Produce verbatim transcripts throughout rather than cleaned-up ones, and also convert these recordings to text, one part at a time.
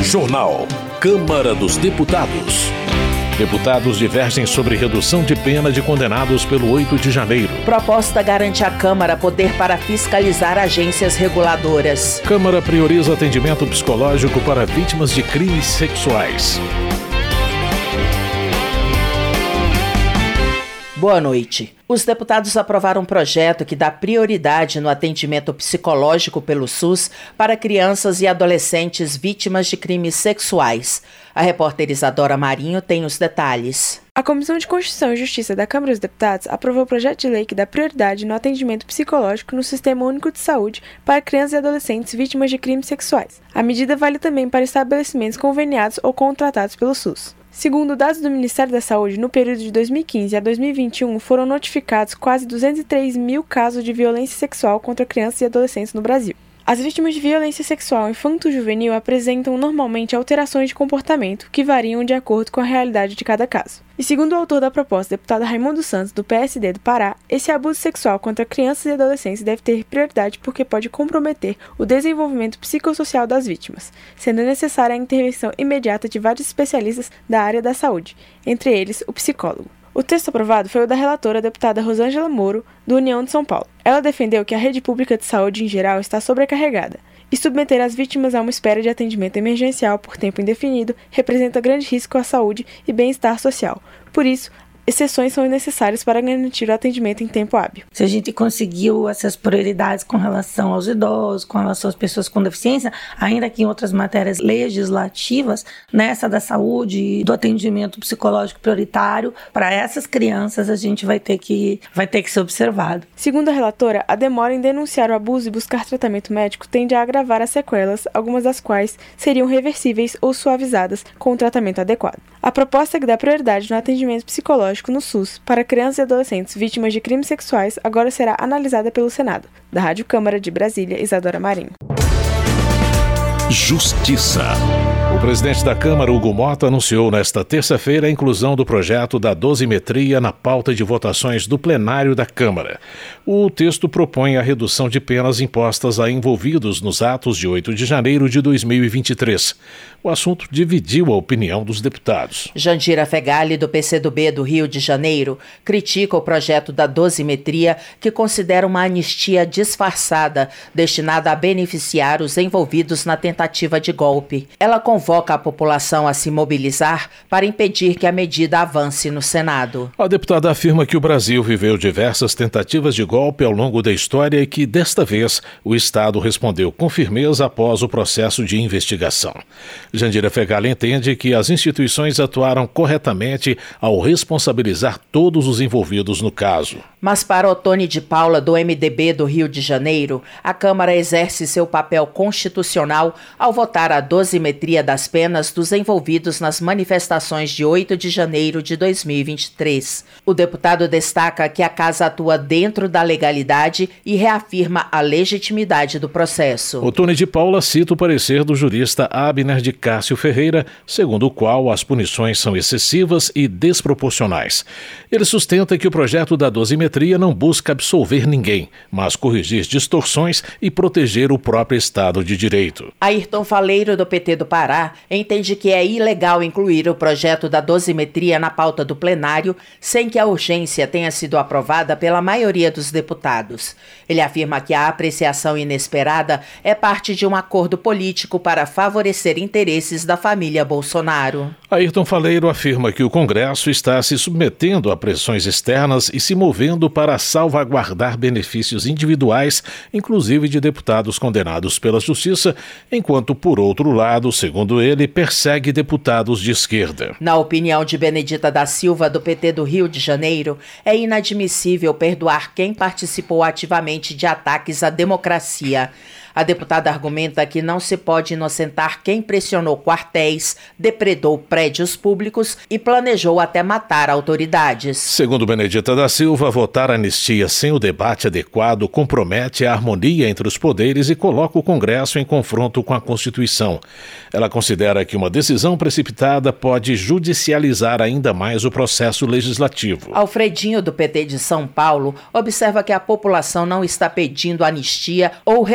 Jornal. Câmara dos Deputados. Deputados divergem sobre redução de pena de condenados pelo oito de janeiro. Proposta garante à Câmara poder para fiscalizar agências reguladoras. Câmara prioriza atendimento psicológico para vítimas de crimes sexuais. Boa noite. Os deputados aprovaram um projeto que dá prioridade no atendimento psicológico pelo SUS para crianças e adolescentes vítimas de crimes sexuais. A repórter Isadora Marinho tem os detalhes. A Comissão de Constituição e Justiça da Câmara dos Deputados aprovou o projeto de lei que dá prioridade no atendimento psicológico no Sistema Único de Saúde para crianças e adolescentes vítimas de crimes sexuais. A medida vale também para estabelecimentos conveniados ou contratados pelo SUS. Segundo dados do Ministério da Saúde, no período de dois mil e quinze a dois mil e vinte e um, foram notificados quase duzentos e três mil casos de violência sexual contra crianças e adolescentes no Brasil. As vítimas de violência sexual infanto-juvenil apresentam normalmente alterações de comportamento que variam de acordo com a realidade de cada caso. E segundo o autor da proposta, deputado Raimundo Santos, do P S D do Pará, esse abuso sexual contra crianças e adolescentes deve ter prioridade porque pode comprometer o desenvolvimento psicossocial das vítimas, sendo necessária a intervenção imediata de vários especialistas da área da saúde, entre eles o psicólogo. O texto aprovado foi o da relatora, a deputada Rosângela Moro, do União de São Paulo. Ela defendeu que a rede pública de saúde em geral está sobrecarregada e submeter as vítimas a uma espera de atendimento emergencial por tempo indefinido representa grande risco à saúde e bem-estar social. Por isso, exceções são necessárias para garantir o atendimento em tempo hábil. Se a gente conseguiu essas prioridades com relação aos idosos, com relação às pessoas com deficiência, ainda que em outras matérias legislativas, nessa da saúde, do atendimento psicológico prioritário, para essas crianças a gente vai ter que, vai ter que ser observado. Segundo a relatora, a demora em denunciar o abuso e buscar tratamento médico tende a agravar as sequelas, algumas das quais seriam reversíveis ou suavizadas com o tratamento adequado. A proposta é que dá prioridade no atendimento psicológico no SUS para crianças e adolescentes vítimas de crimes sexuais agora será analisada pelo Senado. Da Rádio Câmara de Brasília, Isadora Marinho. Justiça. O presidente da Câmara, Hugo Mota, anunciou nesta terça-feira a inclusão do projeto da dosimetria na pauta de votações do plenário da Câmara. O texto propõe a redução de penas impostas a envolvidos nos atos de oito de janeiro de dois mil e vinte e três. O assunto dividiu a opinião dos deputados. Jandira Fegali, do P C do B do Rio de Janeiro, critica o projeto da dosimetria, que considera uma anistia disfarçada, destinada a beneficiar os envolvidos na tentativa de golpe. Ela convoca a população a se mobilizar para impedir que a medida avance no Senado. A deputada afirma que o Brasil viveu diversas tentativas de golpe ao longo da história e que, desta vez, o Estado respondeu com firmeza após o processo de investigação. Jandira Fegali entende que as instituições atuaram corretamente ao responsabilizar todos os envolvidos no caso. Mas para Otone de Paula, do M D B do Rio de Janeiro, a Câmara exerce seu papel constitucional ao votar a dosimetria das penas dos envolvidos nas manifestações de oito de janeiro de dois mil e vinte e três. O deputado destaca que a Casa atua dentro da legalidade e reafirma a legitimidade do processo. Otone de Paula cita o parecer do jurista Abner de Cássio Ferreira, segundo o qual as punições são excessivas e desproporcionais. Ele sustenta que o projeto da dosimetria não busca absolver ninguém, mas corrigir distorções e proteger o próprio Estado de Direito. Ayrton Faleiro, do P T do Pará, entende que é ilegal incluir o projeto da dosimetria na pauta do plenário sem que a urgência tenha sido aprovada pela maioria dos deputados. Ele afirma que a apreciação inesperada é parte de um acordo político para favorecer interesses da família Bolsonaro. Ayrton Faleiro afirma que o Congresso está se submetendo a pressões externas e se movendo para salvaguardar benefícios individuais, inclusive de deputados condenados pela Justiça, enquanto, por outro lado, segundo ele, persegue deputados de esquerda. Na opinião de Benedita da Silva, do P T do Rio de Janeiro, é inadmissível perdoar quem participou ativamente de ataques à democracia. A deputada argumenta que não se pode inocentar quem pressionou quartéis, depredou prédios públicos e planejou até matar autoridades. Segundo Benedita da Silva, votar anistia sem o debate adequado compromete a harmonia entre os poderes e coloca o Congresso em confronto com a Constituição. Ela considera que uma decisão precipitada pode judicializar ainda mais o processo legislativo. Alfredinho, do P T de São Paulo, observa que a população não está pedindo anistia ou redução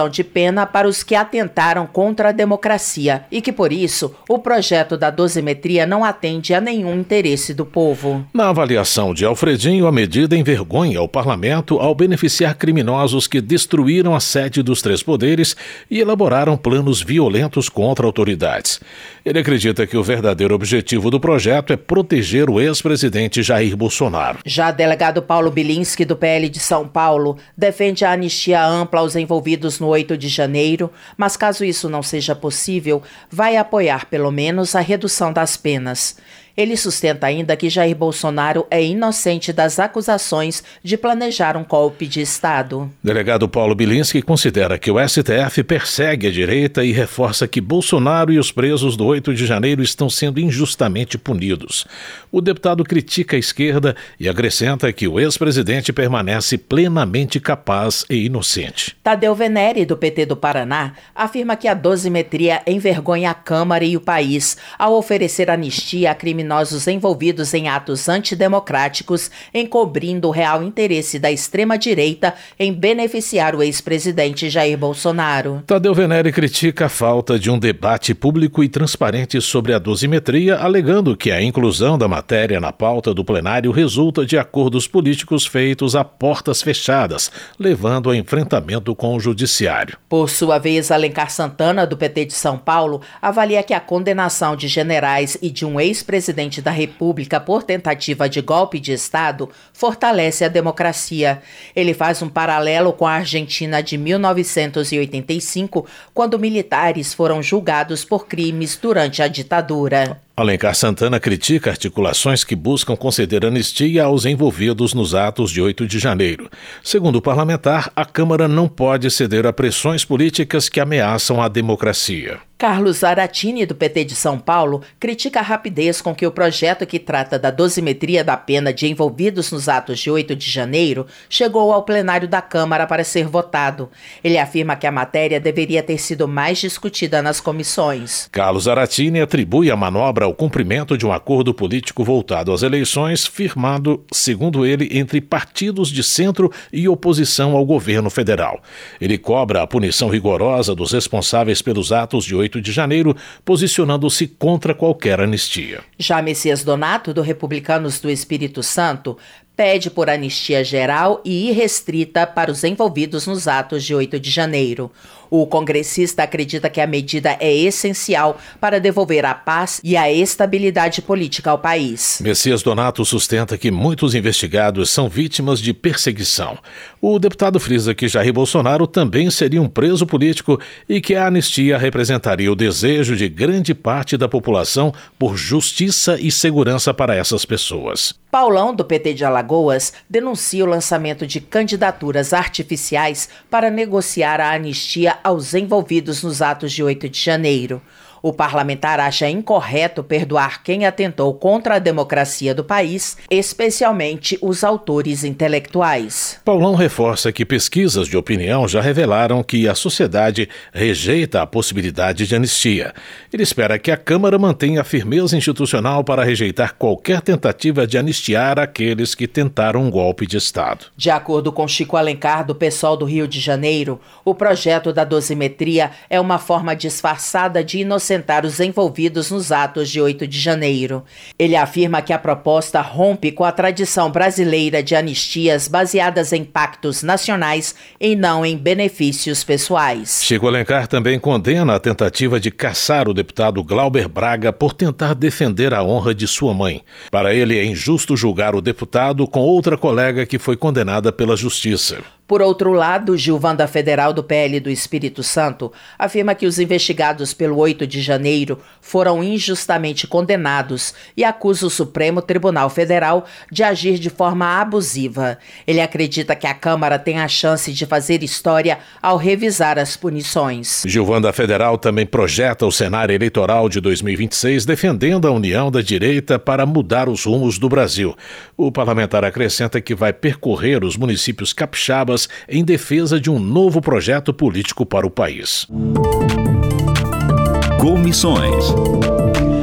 de pena para os que atentaram contra a democracia e que, por isso, o projeto da dosimetria não atende a nenhum interesse do povo. Na avaliação de Alfredinho, a medida envergonha o parlamento ao beneficiar criminosos que destruíram a sede dos três poderes e elaboraram planos violentos contra autoridades. Ele acredita que o verdadeiro objetivo do projeto é proteger o ex-presidente Jair Bolsonaro. Já o delegado Paulo Bilinski, do P L de São Paulo, defende a anistia ampla aos envolvidos no oito de janeiro, mas caso isso não seja possível, vai apoiar pelo menos a redução das penas. Ele sustenta ainda que Jair Bolsonaro é inocente das acusações de planejar um golpe de Estado. Delegado Paulo Bilinski considera que o S T F persegue a direita e reforça que Bolsonaro e os presos do oito de janeiro estão sendo injustamente punidos. O deputado critica a esquerda e acrescenta que o ex-presidente permanece plenamente capaz e inocente. Tadeu Venere, do P T do Paraná, afirma que a dosimetria envergonha a Câmara e o país ao oferecer anistia a criminosos envolvidos em atos antidemocráticos, encobrindo o real interesse da extrema-direita em beneficiar o ex-presidente Jair Bolsonaro. Tadeu Venere critica a falta de um debate público e transparente sobre a dosimetria, alegando que a inclusão da matéria na pauta do plenário resulta de acordos políticos feitos a portas fechadas, levando a enfrentamento com o judiciário. Por sua vez, Alencar Santana, do P T de São Paulo, avalia que a condenação de generais e de um ex-presidente da República por tentativa de golpe de Estado fortalece a democracia. Ele faz um paralelo com a Argentina de mil novecentos e oitenta e cinco, quando militares foram julgados por crimes durante a ditadura. Alencar Santana critica articulações que buscam conceder anistia aos envolvidos nos atos de oito de janeiro. Segundo o parlamentar, a Câmara não pode ceder a pressões políticas que ameaçam a democracia. Carlos Zaratini, do P T de São Paulo, critica a rapidez com que o projeto que trata da dosimetria da pena de envolvidos nos atos de oito de janeiro chegou ao plenário da Câmara para ser votado. Ele afirma que a matéria deveria ter sido mais discutida nas comissões. Carlos Zaratini atribui a manobra ao cumprimento de um acordo político voltado às eleições, firmado, segundo ele, entre partidos de centro e oposição ao governo federal. Ele cobra a punição rigorosa dos responsáveis pelos atos de oito de janeiro, posicionando-se contra qualquer anistia. Já Messias Donato, do Republicanos do Espírito Santo, pede por anistia geral e irrestrita para os envolvidos nos atos de oito de janeiro. O congressista acredita que a medida é essencial para devolver a paz e a estabilidade política ao país. Messias Donato sustenta que muitos investigados são vítimas de perseguição. O deputado frisa que Jair Bolsonaro também seria um preso político e que a anistia representaria o desejo de grande parte da população por justiça e segurança para essas pessoas. Paulão, do P T de Alagoas, denuncia o lançamento de candidaturas artificiais para negociar a anistia aos envolvidos nos atos de oito de janeiro. O parlamentar acha incorreto perdoar quem atentou contra a democracia do país, especialmente os autores intelectuais. Paulão reforça que pesquisas de opinião já revelaram que a sociedade rejeita a possibilidade de anistia. Ele espera que a Câmara mantenha a firmeza institucional para rejeitar qualquer tentativa de anistiar aqueles que tentaram um golpe de Estado. De acordo com Chico Alencar, do PSOL do Rio de Janeiro, o projeto da dosimetria é uma forma disfarçada de inocência os envolvidos nos atos de oito de janeiro. Ele afirma que a proposta rompe com a tradição brasileira de anistias baseadas em pactos nacionais e não em benefícios pessoais. Chico Alencar também condena a tentativa de caçar o deputado Glauber Braga por tentar defender a honra de sua mãe. Para ele, é injusto julgar o deputado com outra colega que foi condenada pela justiça. Por outro lado, Gilvanda Federal, do P L do Espírito Santo, afirma que os investigados pelo oito de janeiro foram injustamente condenados e acusa o Supremo Tribunal Federal de agir de forma abusiva. Ele acredita que a Câmara tem a chance de fazer história ao revisar as punições. Gilvanda Federal também projeta o cenário eleitoral de dois mil e vinte e seis, defendendo a união da direita para mudar os rumos do Brasil. O parlamentar acrescenta que vai percorrer os municípios capixabas em defesa de um novo projeto político para o país. Comissões.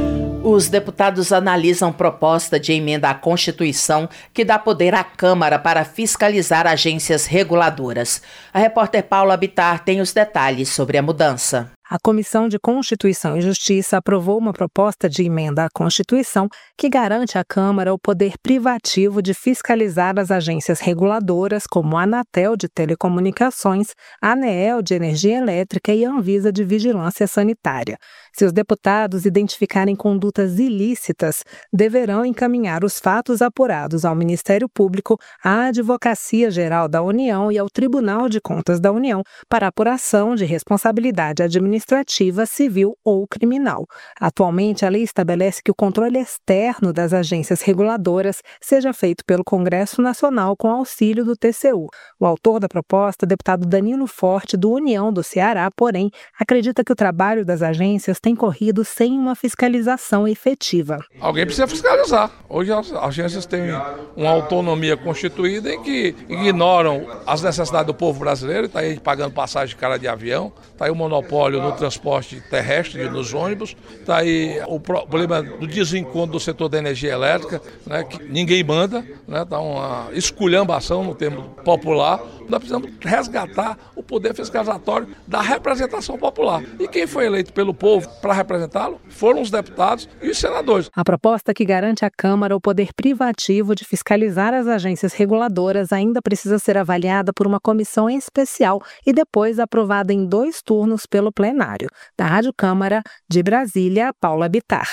Os deputados analisam proposta de emenda à Constituição que dá poder à Câmara para fiscalizar agências reguladoras. A repórter Paula Bittar tem os detalhes sobre a mudança. A Comissão de Constituição e Justiça aprovou uma proposta de emenda à Constituição que garante à Câmara o poder privativo de fiscalizar as agências reguladoras como a Anatel de Telecomunicações, a ANEEL de Energia Elétrica e a Anvisa de Vigilância Sanitária. Se os deputados identificarem condutas ilícitas, deverão encaminhar os fatos apurados ao Ministério Público, à Advocacia Geral da União e ao Tribunal de Contas da União para apuração de responsabilidade administrativa administrativa, civil ou criminal. Atualmente, a lei estabelece que o controle externo das agências reguladoras seja feito pelo Congresso Nacional com auxílio do T C U. O autor da proposta, o deputado Danilo Forte, do União do Ceará, porém, acredita que o trabalho das agências tem corrido sem uma fiscalização efetiva. Alguém precisa fiscalizar. Hoje as agências têm uma autonomia constituída em que ignoram as necessidades do povo brasileiro, está aí pagando passagem de cara de avião, está aí o monopólio no transporte terrestre, nos ônibus, está aí o problema do desencontro do setor da energia elétrica, né, que ninguém manda, né, está uma esculhambação no termo popular. Nós precisamos resgatar o poder fiscalizatório da representação popular. E quem foi eleito pelo povo para representá-lo foram os deputados e os senadores. A proposta que garante à Câmara o poder privativo de fiscalizar as agências reguladoras ainda precisa ser avaliada por uma comissão especial e depois aprovada em dois turnos pelo plenário. Da Rádio Câmara, de Brasília, Paula Bittar.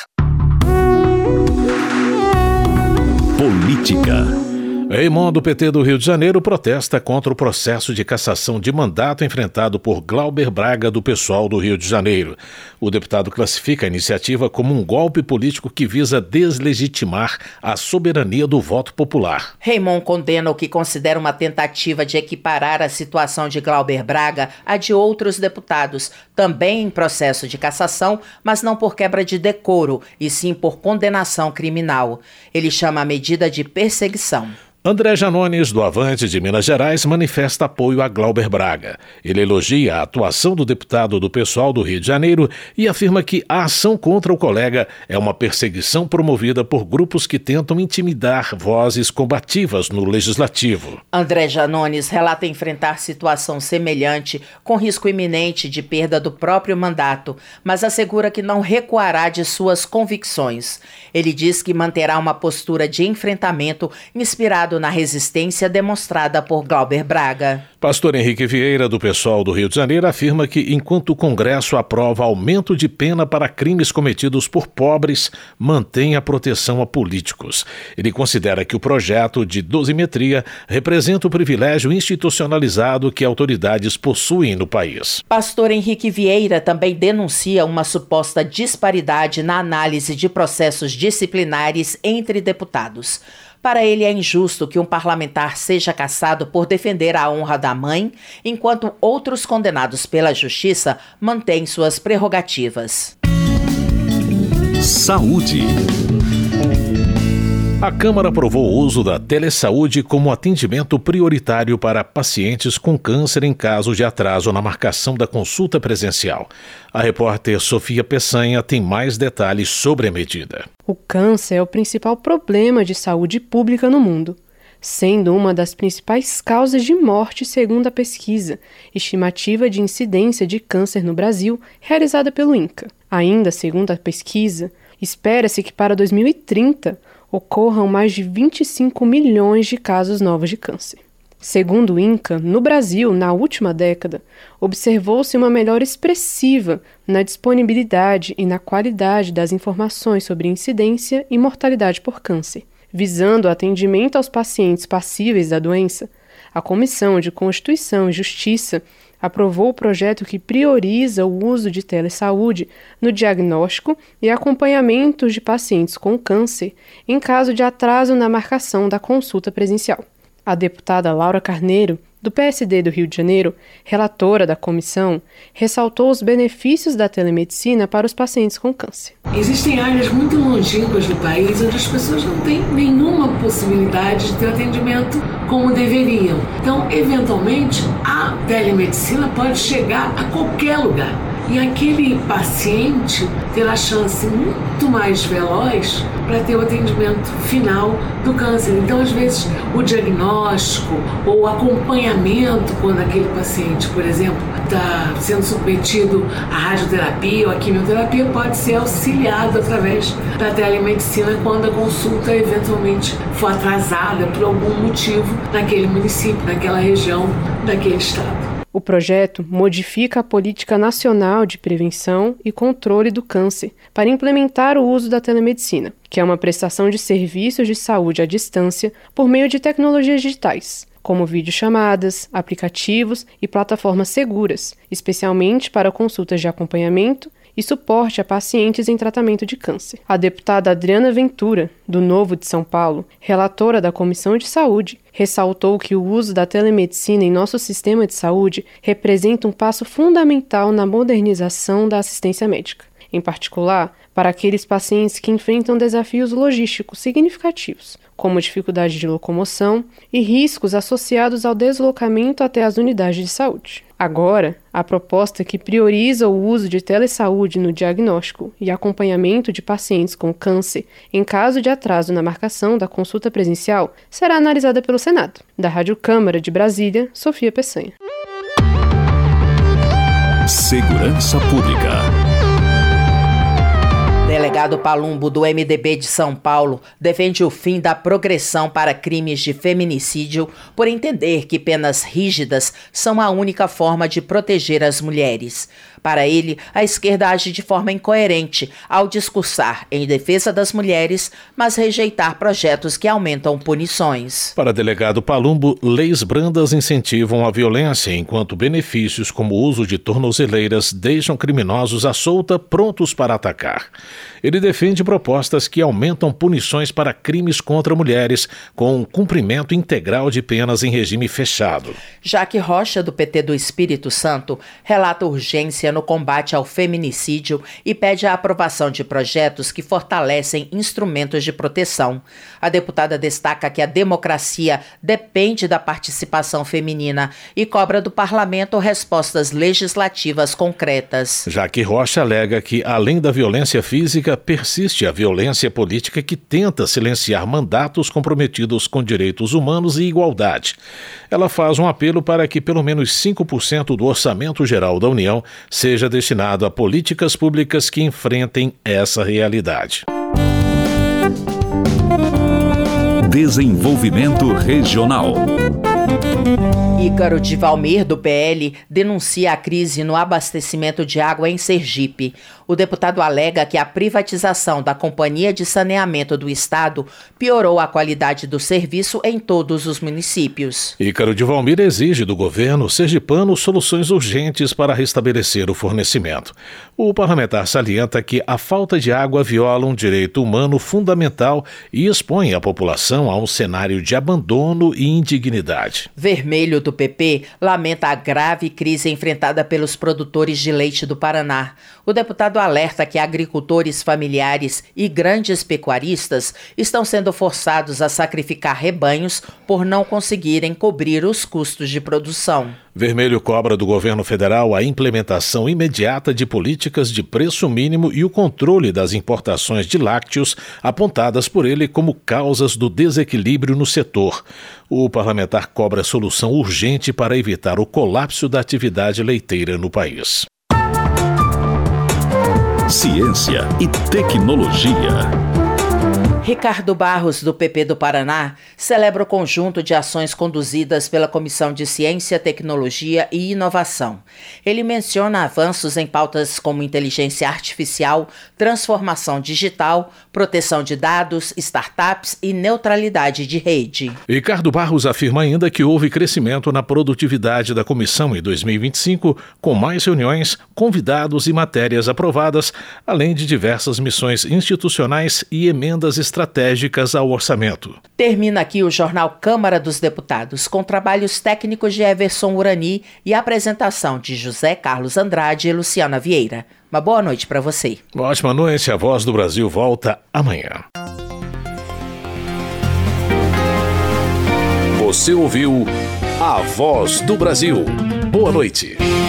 Política. Raymond, do P T do Rio de Janeiro, protesta contra o processo de cassação de mandato enfrentado por Glauber Braga, do PSOL do Rio de Janeiro. O deputado classifica a iniciativa como um golpe político que visa deslegitimar a soberania do voto popular. Raymond condena o que considera uma tentativa de equiparar a situação de Glauber Braga à de outros deputados, também em processo de cassação, mas não por quebra de decoro, e sim por condenação criminal. Ele chama a medida de perseguição. André Janones, do Avante de Minas Gerais, manifesta apoio a Glauber Braga. Ele elogia a atuação do deputado do PSOL do Rio de Janeiro e afirma que a ação contra o colega é uma perseguição promovida por grupos que tentam intimidar vozes combativas no Legislativo. André Janones relata enfrentar situação semelhante, com risco iminente de perda do próprio mandato, mas assegura que não recuará de suas convicções. Ele diz que manterá uma postura de enfrentamento inspirado na resistência demonstrada por Glauber Braga. Pastor Henrique Vieira, do PSOL do Rio de Janeiro, afirma que enquanto o Congresso aprova aumento de pena para crimes cometidos por pobres, mantém a proteção a políticos. Ele considera que o projeto de dosimetria representa o privilégio institucionalizado que autoridades possuem no país. Pastor Henrique Vieira também denuncia uma suposta disparidade na análise de processos disciplinares entre deputados. Para ele é injusto que um parlamentar seja cassado por defender a honra da mãe, enquanto outros condenados pela justiça mantêm suas prerrogativas. Saúde. A Câmara aprovou o uso da telesaúde como atendimento prioritário para pacientes com câncer em caso de atraso na marcação da consulta presencial. A repórter Sofia Peçanha tem mais detalhes sobre a medida. O câncer é o principal problema de saúde pública no mundo, sendo uma das principais causas de morte segundo a pesquisa Estimativa de Incidência de Câncer no Brasil, realizada pelo INCA. Ainda segundo a pesquisa, espera-se que para dois mil e trinta ocorram mais de vinte e cinco milhões de casos novos de câncer. Segundo o INCA, no Brasil, na última década, observou-se uma melhora expressiva na disponibilidade e na qualidade das informações sobre incidência e mortalidade por câncer. Visando o atendimento aos pacientes passíveis da doença, a Comissão de Constituição e Justiça aprovou o projeto que prioriza o uso de telesaúde no diagnóstico e acompanhamento de pacientes com câncer em caso de atraso na marcação da consulta presencial. A deputada Laura Carneiro, do P S D do Rio de Janeiro, relatora da comissão, ressaltou os benefícios da telemedicina para os pacientes com câncer. Existem áreas muito longínquas do país onde as pessoas não têm nenhuma possibilidade de ter atendimento como deveriam. Então, eventualmente, a telemedicina pode chegar a qualquer lugar. e aquele paciente ter a chance muito mais veloz para ter o atendimento final do câncer. Então, às vezes, o diagnóstico ou o acompanhamento, quando aquele paciente, por exemplo, está sendo submetido à radioterapia ou à quimioterapia, pode ser auxiliado através da telemedicina quando a consulta eventualmente for atrasada por algum motivo naquele município, naquela região, naquele estado. O projeto modifica a Política Nacional de Prevenção e Controle do Câncer para implementar o uso da telemedicina, que é uma prestação de serviços de saúde à distância por meio de tecnologias digitais, como videochamadas, aplicativos e plataformas seguras, especialmente para consultas de acompanhamento e suporte a pacientes em tratamento de câncer. A deputada Adriana Ventura, do Novo de São Paulo, relatora da Comissão de Saúde, ressaltou que o uso da telemedicina em nosso sistema de saúde representa um passo fundamental na modernização da assistência médica, em particular para aqueles pacientes que enfrentam desafios logísticos significativos, como dificuldade de locomoção e riscos associados ao deslocamento até as unidades de saúde. Agora, a proposta que prioriza o uso de telesaúde no diagnóstico e acompanhamento de pacientes com câncer em caso de atraso na marcação da consulta presencial será analisada pelo Senado. Da Rádio Câmara de Brasília, Sofia Peçanha. Segurança Pública. Delegado Palumbo, do M D B de São Paulo, defende o fim da progressão para crimes de feminicídio por entender que penas rígidas são a única forma de proteger as mulheres. Para ele, a esquerda age de forma incoerente ao discursar em defesa das mulheres, mas rejeitar projetos que aumentam punições. Para delegado Palumbo, leis brandas incentivam a violência, enquanto benefícios como o uso de tornozeleiras deixam criminosos à solta, prontos para atacar. Ele defende propostas que aumentam punições para crimes contra mulheres, com um cumprimento integral de penas em regime fechado. Jaque Rocha, do P T do Espírito Santo, relata urgência no combate ao feminicídio e pede a aprovação de projetos que fortalecem instrumentos de proteção. A deputada destaca que a democracia depende da participação feminina e cobra do parlamento respostas legislativas concretas. Jaque Rocha alega que, além da violência física, persiste a violência política que tenta silenciar mandatos comprometidos com direitos humanos e igualdade. Ela faz um apelo para que pelo menos cinco por cento do orçamento geral da União seja destinado a políticas públicas que enfrentem essa realidade. Desenvolvimento Regional. Ícaro de Valmir, do P L, denuncia a crise no abastecimento de água em Sergipe. O deputado alega que a privatização da Companhia de Saneamento do Estado piorou a qualidade do serviço em todos os municípios. Ícaro de Valmir exige do governo sergipano soluções urgentes para restabelecer o fornecimento. O parlamentar salienta que a falta de água viola um direito humano fundamental e expõe a população a um cenário de abandono e indignidade. Vermelho, do P P, lamenta a grave crise enfrentada pelos produtores de leite do Paraná. O deputado alerta que agricultores familiares e grandes pecuaristas estão sendo forçados a sacrificar rebanhos por não conseguirem cobrir os custos de produção. Vermelho cobra do governo federal a implementação imediata de políticas de preço mínimo e o controle das importações de lácteos apontadas por ele como causas do desequilíbrio no setor. O parlamentar cobra solução urgente para evitar o colapso da atividade leiteira no país. Ciência e tecnologia. Ricardo Barros, do P P do Paraná, celebra o conjunto de ações conduzidas pela Comissão de Ciência, Tecnologia e Inovação. Ele menciona avanços em pautas como inteligência artificial, transformação digital, proteção de dados, startups e neutralidade de rede. Ricardo Barros afirma ainda que houve crescimento na produtividade da comissão em dois mil e vinte e cinco, com mais reuniões, convidados e matérias aprovadas, além de diversas missões institucionais e emendas estratégicas ao orçamento. Termina aqui o Jornal Câmara dos Deputados, com trabalhos técnicos de Everson Urani e apresentação de José Carlos Andrade e Luciana Vieira. Uma boa noite para você. Uma ótima noite. A Voz do Brasil volta amanhã. Você ouviu A Voz do Brasil. Boa noite.